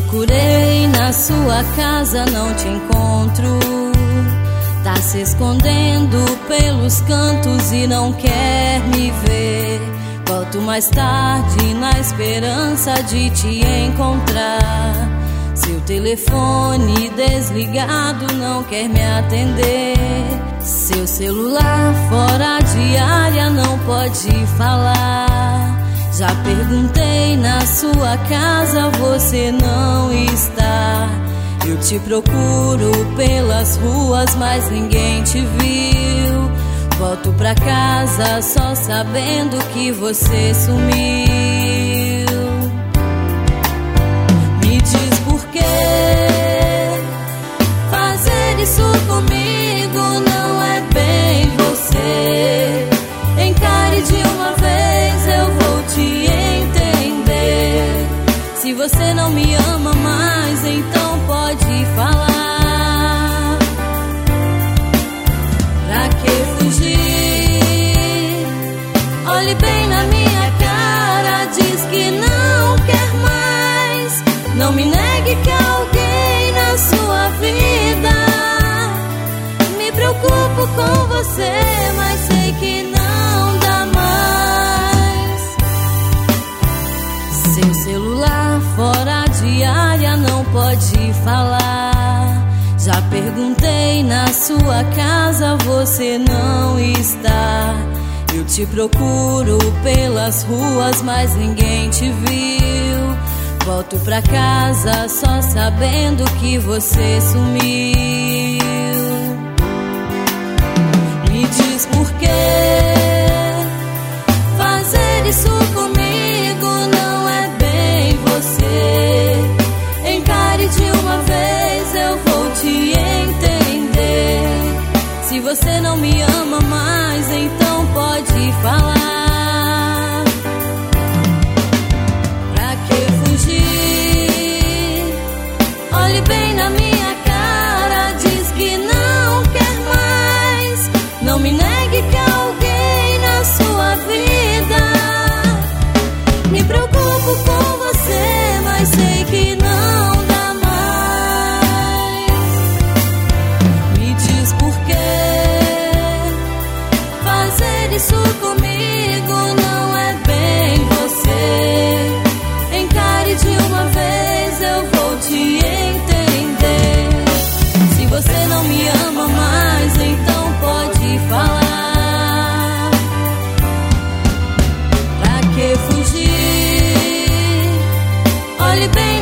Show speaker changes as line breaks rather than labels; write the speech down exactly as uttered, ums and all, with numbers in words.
procurei na sua casa, não te encontro. Tá se escondendo pelos cantos e não quer me ver. Volto mais tarde na esperança de te encontrar. Seu telefone desligado não quer me atender. Seu celular fora de área não pode falar. Já perguntei na sua casa, você não está. Eu te procuro pelas ruas, mas ninguém te viu. Volto pra casa só sabendo que você sumiu. Me diz por quê fazer isso comigo, não é bem você. Encare de uma vez, eu vou te entender. Se você não me ama mais, então pode falar. Pra que fugir? Olhe bem na minha cara, diz que não quer mais. Não me negue que há alguém na sua vida. Me preocupo com você, mas sei que não dá mais. Seu celular fora de área não pode falar. Já perguntei na sua casa, você não está. Eu te procuro pelas ruas, mas ninguém te viu. Volto pra casa só sabendo que você sumiu. Me diz por quê fazer isso comigo, não é bem você. Encare de uma vez, eu vou te entender. Se você não me ama mais, então pode falar. Pra que fugir? Olhe bem na minha cara, diz que não quer mais. Não me negue que há alguém na sua vida. Me preocupo com você, mas sei que não dá mais. Me diz por quê fazer isso comigo, não é bem você. Encare de uma vez, eu vou te entender. Se você não me ama mais, então pode falar. Pra que fugir? Olhe bem